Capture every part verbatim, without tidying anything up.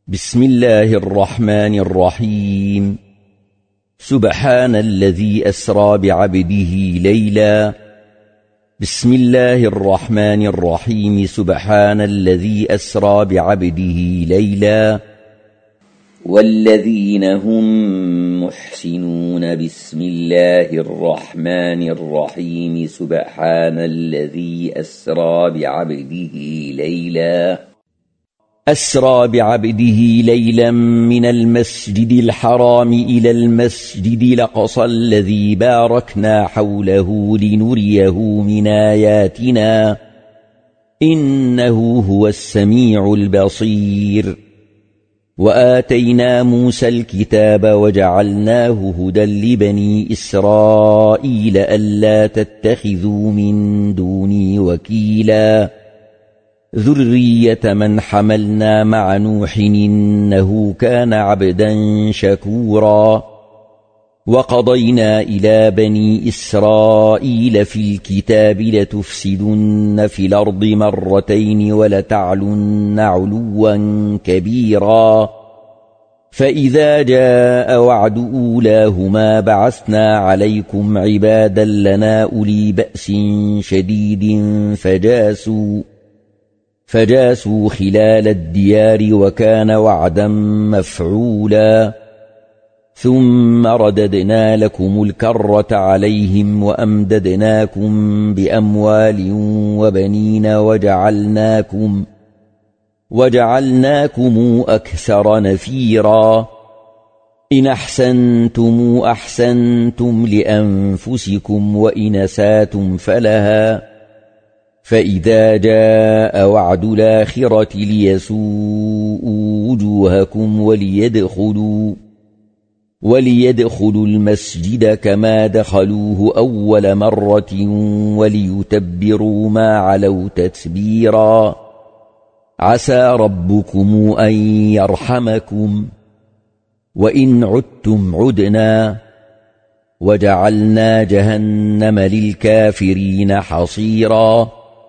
بسم الله الرحمن الرحيم. سبحان الذي أسرى بعبده ليلا. بسم الله الرحمن الرحيم. سبحان الذي أسرى بعبده ليلا. والذين هم محسنون. بسم الله الرحمن الرحيم. سبحان الذي أسرى بعبده ليلا. أسرى بعبده ليلا من المسجد الحرام إلى المسجد الأقصى الذي باركنا حوله لنريه من آياتنا إنه هو السميع البصير. وآتينا موسى الكتاب وجعلناه هدى لبني إسرائيل ألا تتخذوا من دوني وكيلا ذرية من حملنا مع نوح إنه كان عبدا شكورا. وقضينا إلى بني إسرائيل في الكتاب لتفسدن في الأرض مرتين ولتعلن علوا كبيرا. فإذا جاء وعد أولاهما بعثنا عليكم عبادا لنا أولي بأس شديد فجاسوا فجاسوا خلال الديار وكان وعدا مفعولا. ثم رددنا لكم الكرة عليهم وأمددناكم بأموال وبنين وجعلناكم وجعلناكم أكثر نفيرا. إن أحسنتم أحسنتم لأنفسكم وإن أسأتم فلها. فإذا جاء وعد الآخرة ليسوءوا وجوهكم وليدخلوا وليدخلوا المسجد كما دخلوه أول مرة وليتبروا ما علوا تتبيرا. عسى ربكم أن يرحمكم وإن عدتم عدنا وجعلنا جهنم للكافرين حصيرا.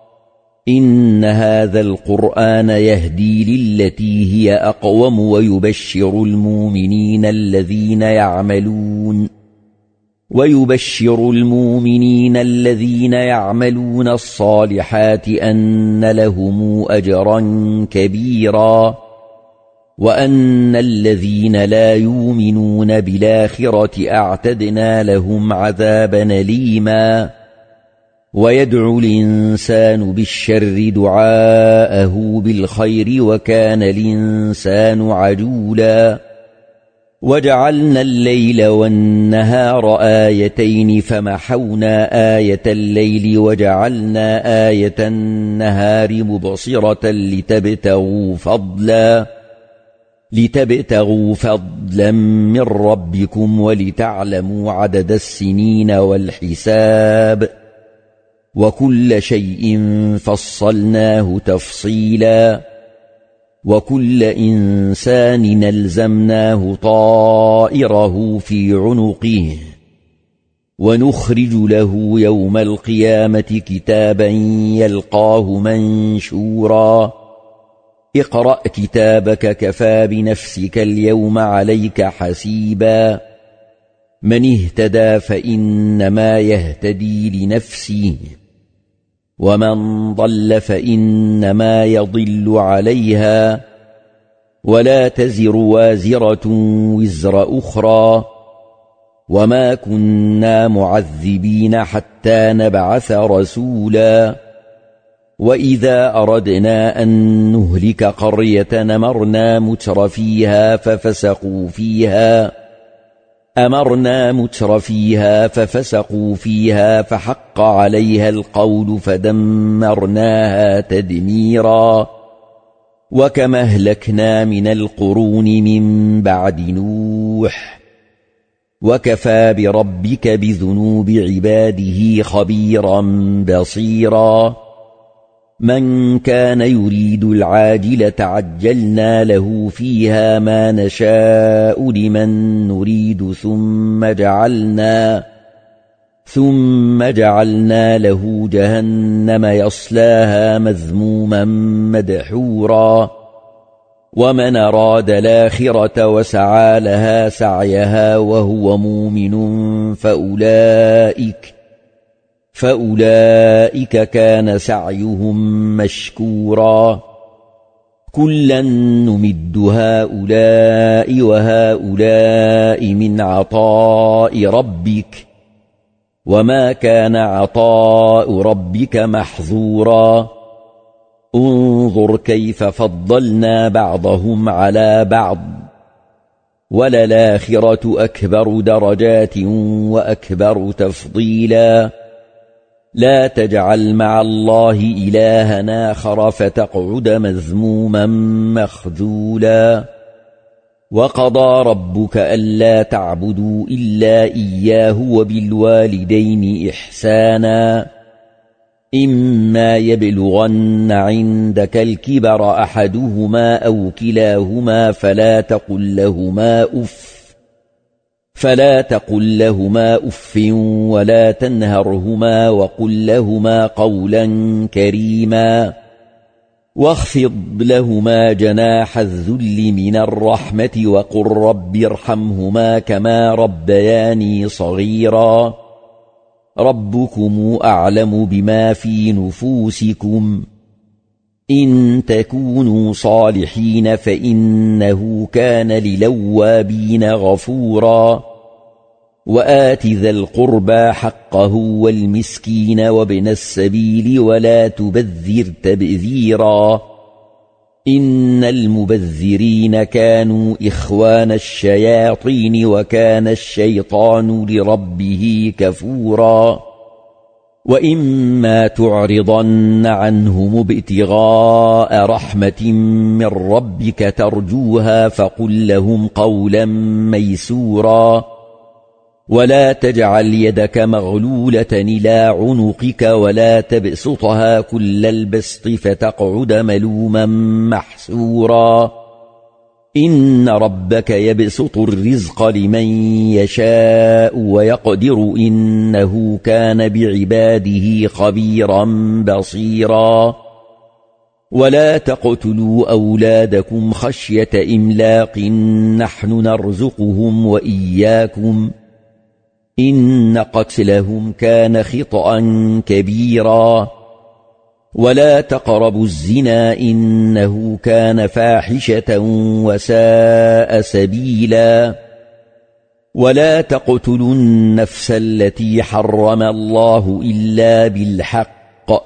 إن هذا القرآن يهدي للتي هي أقوم ويبشر المؤمنين الذين يعملون ويبشر المؤمنين الذين يعملون الصالحات أن لهم أجرا كبيرا. وأن الذين لا يؤمنون بالآخرة أعتدنا لهم عذابا أليما. ويدعو الإنسان بالشر دعاءه بالخير وكان الإنسان عجولا. وجعلنا الليل والنهار آيتين فمحونا آية الليل وجعلنا آية النهار مبصرة لتبتغوا فضلا لتبتغوا فضلا من ربكم ولتعلموا عدد السنين والحساب وكل شيء فصلناه تفصيلا. وكل إنسان نلزمناه طائره في عنقه ونخرج له يوم القيامة كتابا يلقاه منشورا. اقرأ كتابك كفى بنفسك اليوم عليك حسيبا. من اهتدى فإنما يهتدي لنفسه ومن ضل فإنما يضل عليها ولا تزر وازرة وزر أخرى. وما كنا معذبين حتى نبعث رسولا. وإذا أردنا أن نهلك قرية أمرنا متر فيها ففسقوا فيها أمرنا متر فيها ففسقوا فيها فحق عليها القول فدمرناها تدميرا. وكما أهلكنا من القرون من بعد نوح وكفى بربك بذنوب عباده خبيرا بصيرا. من كان يريد العاجلة عجلنا له فيها ما نشاء لمن نريد ثم جعلنا ثم جعلنا له جهنم يصلاها مذموما مدحورا. ومن أراد الآخرة وسعى لها سعيها وهو مؤمن فأولئك فأولئك كان سعيهم مشكورا كلا نمد هؤلاء وهؤلاء من عطاء ربك وما كان عطاء ربك محظورا انظر كيف فضلنا بعضهم على بعض وللآخرة أكبر درجات وأكبر تفضيلا لا تجعل مع الله إلها آخر فتقعد مذموما مخذولا وقضى ربك ألا تعبدوا إلا إياه وبالوالدين إحسانا إما يبلغن عندك الكبر أحدهما أو كلاهما فلا تقل لهما أف فلا تقل لهما أف ولا تنهرهما وقل لهما قولا كريما واخفض لهما جناح الذل من الرحمة وقل رب ارحمهما كما ربياني صغيرا ربكم أعلم بما في نفوسكم إن تكونوا صالحين فإنه كان للوابين غفورا وآت ذا القربى حقه والمسكين وابن السبيل ولا تبذر تبذيرا إن المبذرين كانوا إخوان الشياطين وكان الشيطان لربه كفورا وإما تعرضن عنهم ابتغاء رحمة من ربك ترجوها فقل لهم قولا ميسورا ولا تجعل يدك مغلولة إلى عنقك ولا تبسطها كل البسط فتقعد ملوما محسورا إن ربك يبسط الرزق لمن يشاء ويقدر إنه كان بعباده خبيرا بصيرا ولا تقتلوا أولادكم خشية إملاق نحن نرزقهم وإياكم إن قتلهم كان خطأ كبيرا ولا تقربوا الزنا إنه كان فاحشة وساء سبيلا ولا تقتلوا النفس التي حرم الله إلا بالحق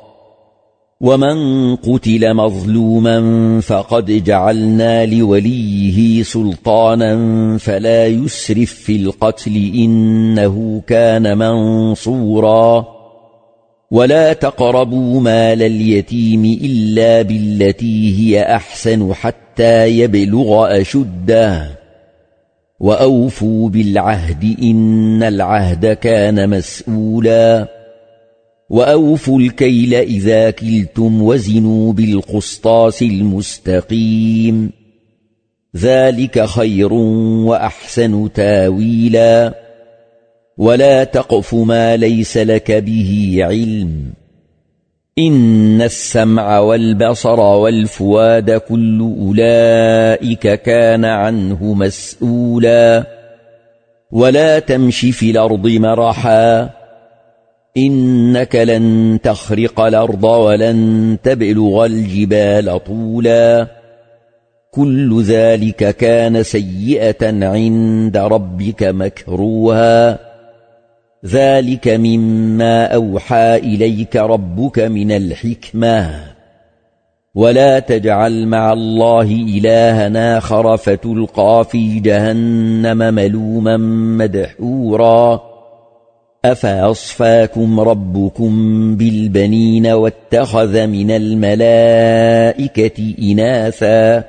ومن قتل مظلوما فقد جعلنا لوليه سلطانا فلا يسرف في القتل إنه كان منصورا ولا تقربوا مال اليتيم إلا بالتي هي أحسن حتى يبلغ أشده وأوفوا بالعهد إن العهد كان مسؤولا وأوفوا الكيل إذا كلتم وزنوا بالقسطاس المستقيم ذلك خير وأحسن تاويلا ولا تقف ما ليس لك به علم إن السمع والبصر والفؤاد كل أولئك كان عنه مسؤولا ولا تمش في الأرض مرحا إنك لن تخرق الأرض ولن تبلغ الجبال طولا كل ذلك كان سيئة عند ربك مكروها ذلك مما أوحى إليك ربك من الحكمة ولا تجعل مع الله إلها آخر فتلقى في جهنم ملوما مدحورا أفأصفاكم ربكم بالبنين واتخذ من الملائكة إناثا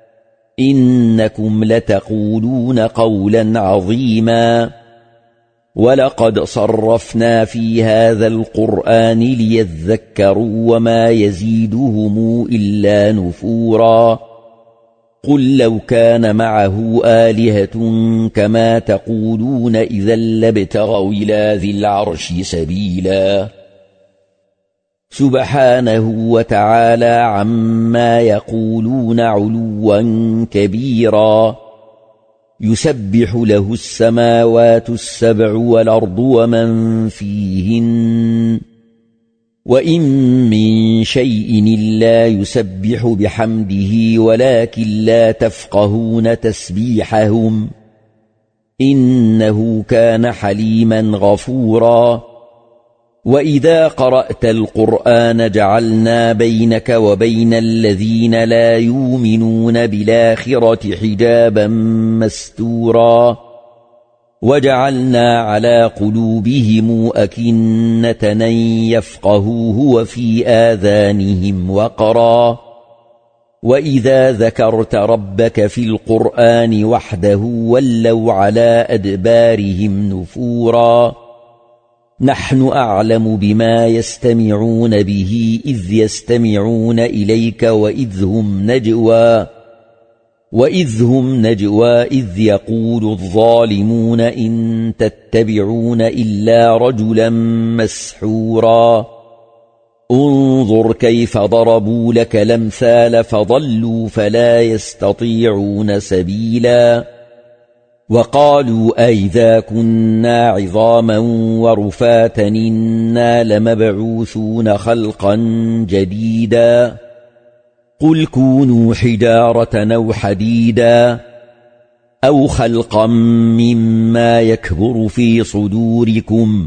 إنكم لتقولون قولا عظيما ولقد صرفنا في هذا القرآن ليذكروا وما يزيدهم إلا نفورا قل لو كان معه آلهة كما تقولون إذا لابتغوا إلى ذي العرش سبيلا سبحانه وتعالى عما يقولون علوا كبيرا يسبح له السماوات السبع والأرض ومن فيهن وإن من شيء إلا يسبح بحمده ولكن لا تفقهون تسبيحهم إنه كان حليما غفورا وإذا قرأت القرآن جعلنا بينك وبين الذين لا يؤمنون بالآخرة حجابا مستورا وجعلنا على قلوبهم أكنة أن يفقهوه وفي آذانهم وقرا وإذا ذكرت ربك في القرآن وحده ولوا على أدبارهم نفورا نحن أعلم بما يستمعون به إذ يستمعون إليك وإذ هم نجوى وإذ هم نجوى إذ يقول الظالمون إن تتبعون إلا رجلا مسحورا انظر كيف ضربوا لك الأمثال فضلوا فلا يستطيعون سبيلا وقالوا أئذا كنا عظاما ورفاتا إنا لمبعوثون خلقا جديدا قل كونوا حجارة أو حديدا أو خلقا مما يكبر في صدوركم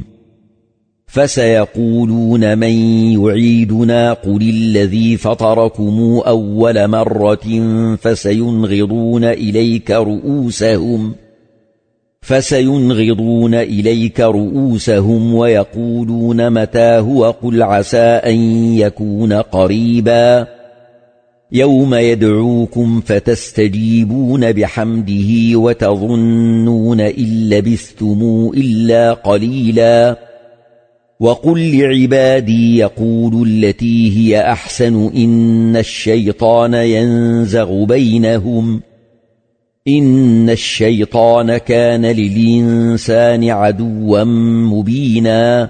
فسيقولون من يعيدنا قل الذي فطركم أول مرة فسينغضون إليك رؤوسهم فسينغضون إليك رؤوسهم ويقولون متى هو قل عسى أن يكون قريبا يوم يدعوكم فتستجيبون بحمده وتظنون إن لبثتم إلا قليلا وقل لعبادي يقولوا التي هي أحسن إن الشيطان ينزغ بينهم إن الشيطان كان للإنسان عدوا مبينا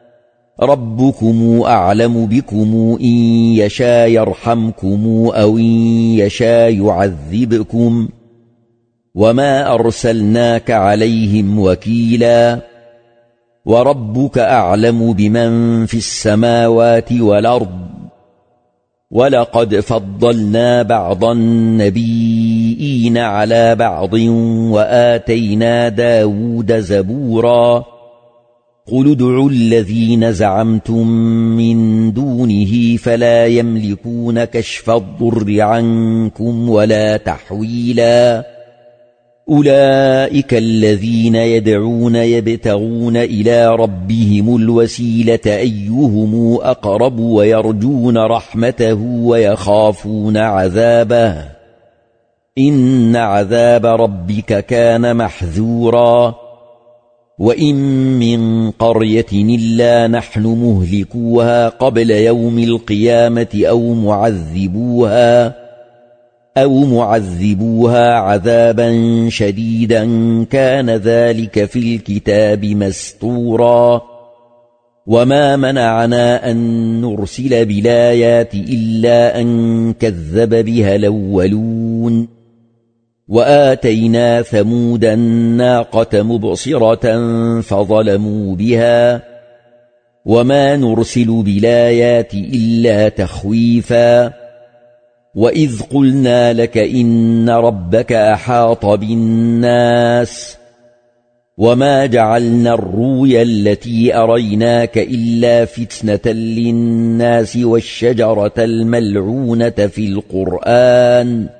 ربكم أعلم بكم إن يشاء يرحمكم أو إن يشاء يعذبكم وما أرسلناك عليهم وكيلا وربك أعلم بمن في السماوات والأرض ولقد فضلنا بعض النبيين على بعض وآتينا داود زبورا قل ادعوا الذين زعمتم من دونه فلا يملكون كشف الضر عنكم ولا تحويلا أولئك الذين يدعون يبتغون إلى ربهم الوسيلة أيهم أقرب ويرجون رحمته ويخافون عذابه إن عذاب ربك كان محذورا وإن من قرية إلا نحن مهلكوها قبل يوم القيامة أو معذبوها أو معذبوها عذابا شديدا كان ذلك في الكتاب مسطورا وما منعنا أن نرسل بالآيات إلا أن كذب بها الأولون وآتينا ثمود الناقة مبصرة فظلموا بها وما نرسل بالآيات إلا تخويفا وإذ قلنا لك إن ربك أحاط بالناس وما جعلنا الرؤيا التي أريناك إلا فتنة للناس والشجرة الملعونة في القرآن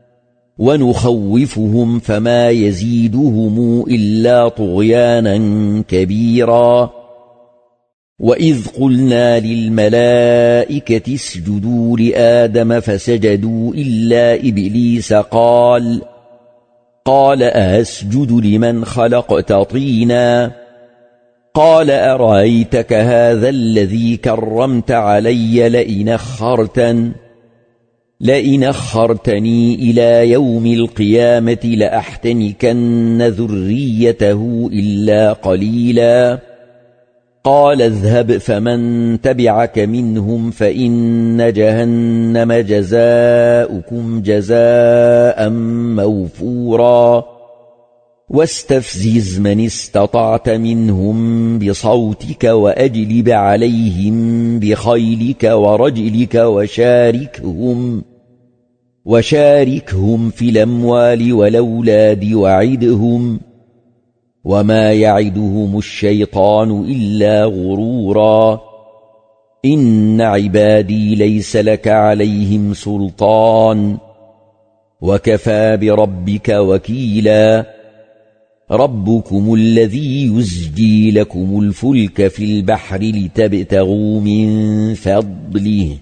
ونخوفهم فما يزيدهم إلا طغيانا كبيرا وإذ قلنا للملائكة اسجدوا لآدم فسجدوا إلا إبليس قال قال أسجد لمن خلقت طينا قال أرأيتك هذا الذي كرمت علي لئن أخرتن لئن أخرتني إلى يوم القيامة لأحتنكن ذريته إلا قليلا قال اذهب فمن تبعك منهم فإن جهنم جزاؤكم جزاء موفورا واستفزز من استطعت منهم بصوتك وأجلب عليهم بخيلك ورجلك وشاركهم وشاركهم في الأموال والأولاد وعدهم وما يعدهم الشيطان إلا غرورا إن عبادي ليس لك عليهم سلطان وكفى بربك وكيلا ربكم الذي يزجي لكم الفلك في البحر لتبتغوا من فضله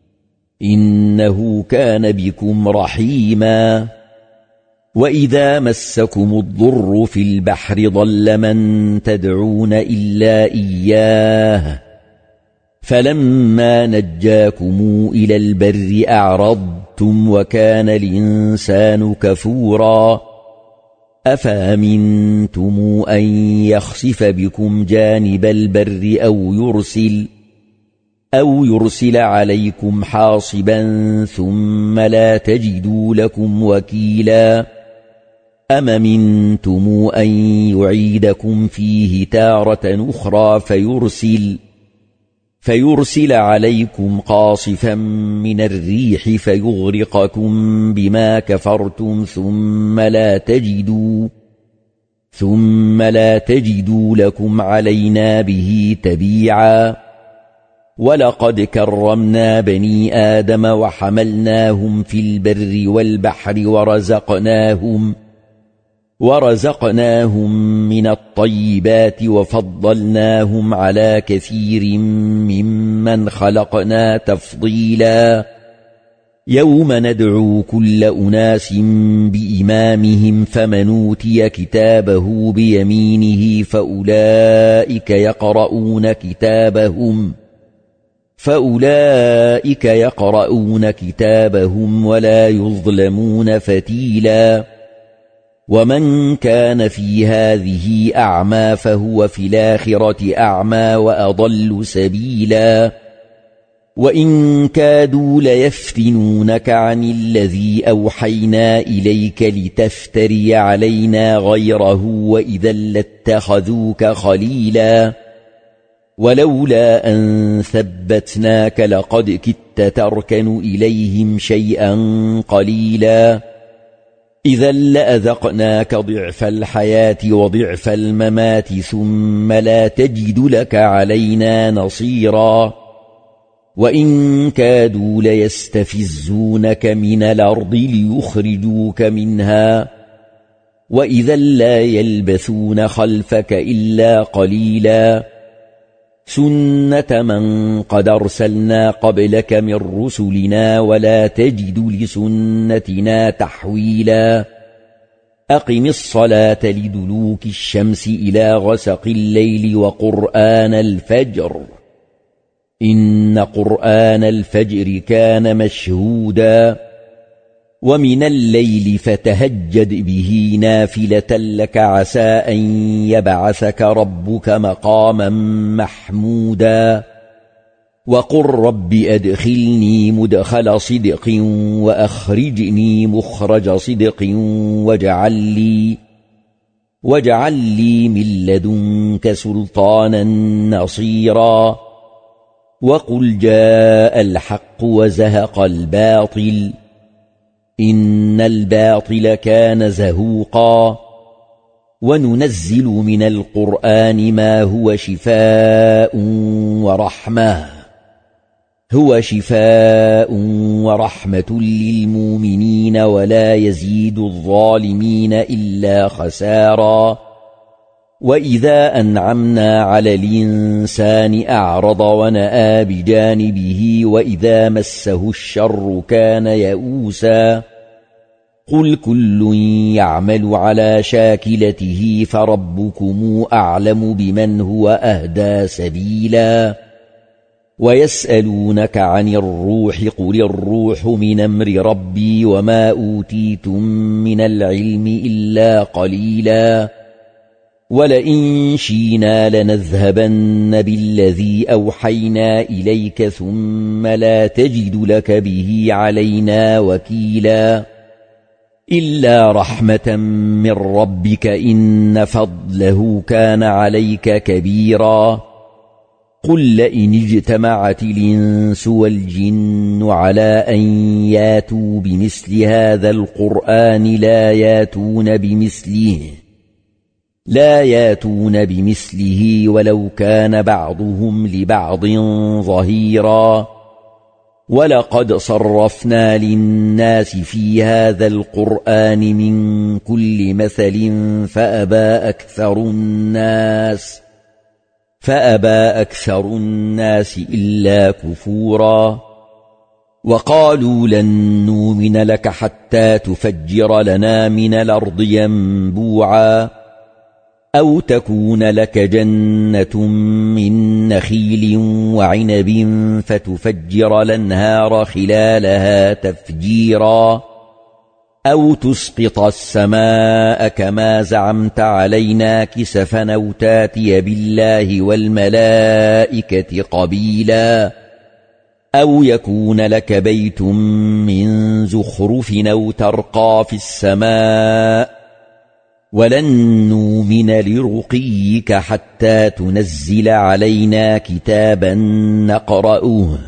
إنه كان بكم رحيما وإذا مسكم الضر في البحر ضل من تدعون إلا إياه فلما نجاكم إلى البر أعرضتم وكان الإنسان كفورا أفأمنتم أن يخسف بكم جانب البر أو يرسل أو يرسل عليكم حاصبا ثم لا تجدوا لكم وكيلا أم أمنتم أن يعيدكم فيه تارة أخرى فيرسل فيرسل عليكم قاصفا من الريح فيغرقكم بما كفرتم ثم لا تجدوا ثم لا تجدوا لكم علينا به تبيعا ولقد كرمنا بني آدم وحملناهم في البر والبحر ورزقناهم ورزقناهم من الطيبات وفضلناهم على كثير ممن خلقنا تفضيلا يوم ندعو كل أناس بإمامهم فمن أوتي كتابه بيمينه فأولئك يقرؤون كتابهم فأولئك يقرؤون كتابهم ولا يظلمون فتيلا ومن كان في هذه أعمى فهو في الآخرة أعمى وأضل سبيلا وإن كادوا ليفتنونك عن الذي أوحينا إليك لتفتري علينا غيره وإذا لاتخذوك خليلا ولولا أن ثبتناك لقد كدت تركن إليهم شيئا قليلا إذا لأذقناك ضعف الحياة وضعف الممات ثم لا تجد لك علينا نصيرا وإن كادوا ليستفزونك من الأرض ليخرجوك منها وإذا لا يلبثون خلفك إلا قليلا سنة من قد أرسلنا قبلك من رسلنا ولا تجد لسنتنا تحويلا أقم الصلاة لدلوك الشمس إلى غسق الليل وقرآن الفجر إن قرآن الفجر كان مشهودا ومن الليل فتهجد به نافلة لك عسى أن يبعثك ربك مقاما محمودا وقل رب أدخلني مدخل صدق وأخرجني مخرج صدق واجعل لي واجعل لي من لدنك سلطانا نصيرا وقل جاء الحق وزهق الباطل إن الباطل كان زهوقا وننزل من القرآن ما هو شفاء ورحمة هو شفاء ورحمة للمؤمنين ولا يزيد الظالمين إلا خسارا وإذا أنعمنا على الإنسان أعرض ونأى بجانبه وإذا مسه الشر كان يئوسا قل كل يعمل على شاكلته فربكم أعلم بمن هو أهدى سبيلا ويسألونك عن الروح قل الروح من أمر ربي وما أوتيتم من العلم إلا قليلا ولئن شئنا لنذهبن بالذي أوحينا إليك ثم لا تجد لك به علينا وكيلا إلا رحمة من ربك إن فضله كان عليك كبيرا قل لئن اجتمعت الإنس والجن على أن ياتوا بمثل هذا القرآن لا ياتون بمثله لا ياتون بمثله ولو كان بعضهم لبعض ظهيرا ولقد صرفنا للناس في هذا القرآن من كل مثل فأبى أكثر الناس فأبى أكثر الناس إلا كفورا وقالوا لن نؤمن لك حتى تفجر لنا من الأرض ينبوعا أو تكون لك جنة من نخيل وعنب فتفجر الأنهار خلالها تفجيرا أو تسقط السماء كما زعمت علينا كسفا أو تاتي بالله والملائكة قبيلا أو يكون لك بيت من زخرف أو ترقى في السماء ولن نؤمن لرقيك حتى تنزل علينا كتابا نقرأه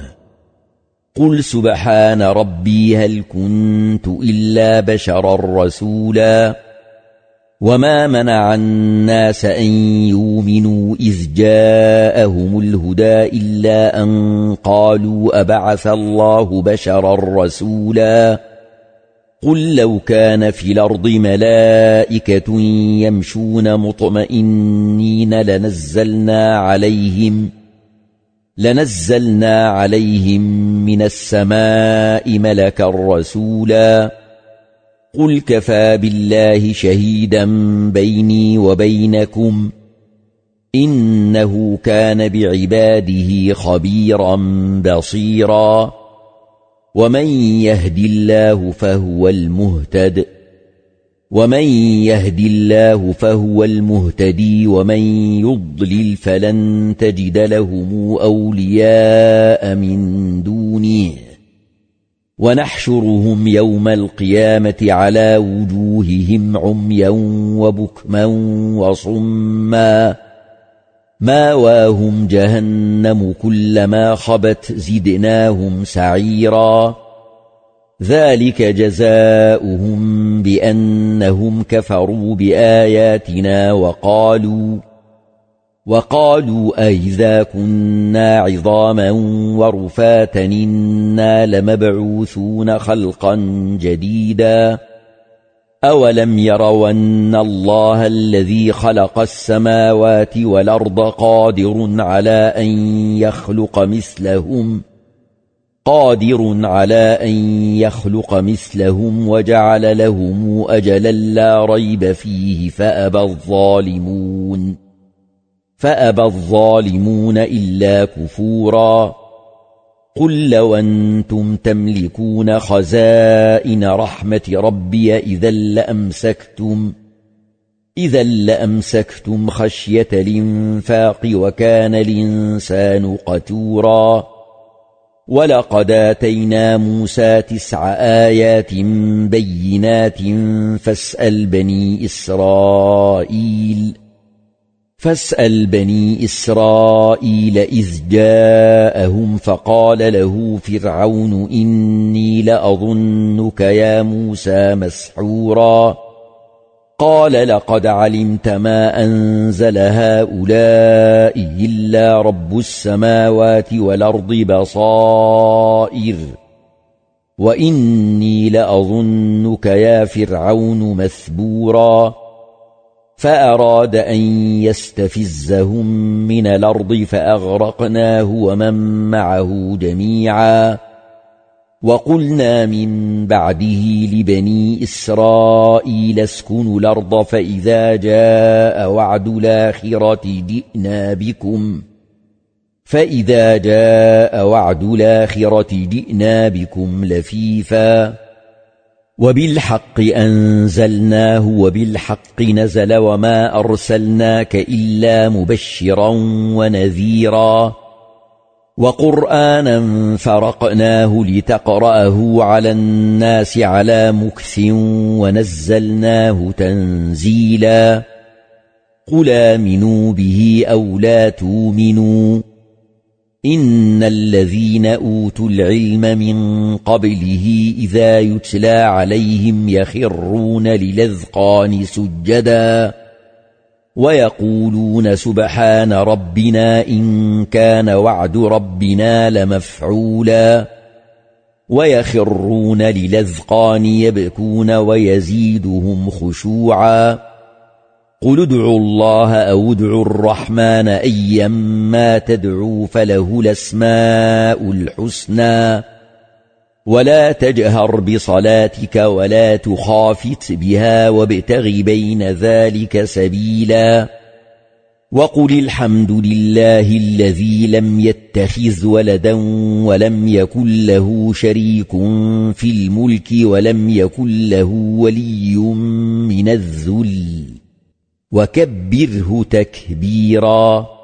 قل سبحان ربي هل كنت إلا بشرا رسولا وما منع الناس أن يؤمنوا إذ جاءهم الهدى إلا أن قالوا أبعث الله بشرا رسولا قل لو كان في الأرض ملائكة يمشون مطمئنين لنزلنا عليهم لنزلنا عليهم من السماء ملكا رسولا قل كفى بالله شهيدا بيني وبينكم إنه كان بعباده خبيرا بصيرا ومن يهد الله فهو المهتد ومن يهد الله فهو المهتدي ومن يضلل فلن تجد لهم أولياء من دونه ونحشرهم يوم القيامة على وجوههم عميا وبكما وصما ماواهم جهنم كلما خبت زدناهم سعيرا ذلك جزاؤهم بأنهم كفروا بآياتنا وقالوا وقالوا أئذا كنا عظاما ورفاتا إنا لمبعوثون خلقا جديدا أولم يروا أن الله الذي خلق السماوات والأرض قادر على أن يخلق مثلهم قادر على أن يخلق مثلهم وجعل لهم أجلا لا ريب فيه فأبى الظالمون فأبى الظالمون إلا كفورا قل لو أنتم تملكون خزائن رحمة ربي إذا لأمسكتم إذا لأمسكتم خشية الإنفاق وكان الإنسان قتورا ولقد آتينا موسى تسع آيات بينات فاسأل بني إسرائيل فاسأل بني إسرائيل إذ جاءهم فقال له فرعون إني لأظنك يا موسى مسحورا قال لقد علمت ما أنزل هؤلاء إلا رب السماوات والأرض بصائر وإني لأظنك يا فرعون مثبورا فأراد أن يستفزهم من الأرض فأغرقناه ومن معه جميعا وقلنا من بعده لبني إسرائيل اسكنوا الأرض فإذا جاء وعد الآخرة جئنا بكم فإذا جاء وعد الآخرة جئنا بكم لفيفا وبالحق أنزلناه وبالحق نزل وما أرسلناك إلا مبشرا ونذيرا وقرآنا فرقناه لتقرأه على الناس على مكث ونزلناه تنزيلا قل آمنوا به أو لا تؤمنوا إن الذين أوتوا العلم من قبله إذا يتلى عليهم يخرون للأذقان سجدا ويقولون سبحان ربنا إن كان وعد ربنا لمفعولا ويخرون للأذقان يبكون ويزيدهم خشوعا قل ادعوا الله أو ادعوا الرحمن أيما تدعوا فله الأسماء الحسنى ولا تجهر بصلاتك ولا تخافت بها وابتغ بين ذلك سبيلا وقل الحمد لله الذي لم يتخذ ولدا ولم يكن له شريك في الملك ولم يكن له ولي من الذل وكبره تكبيرا.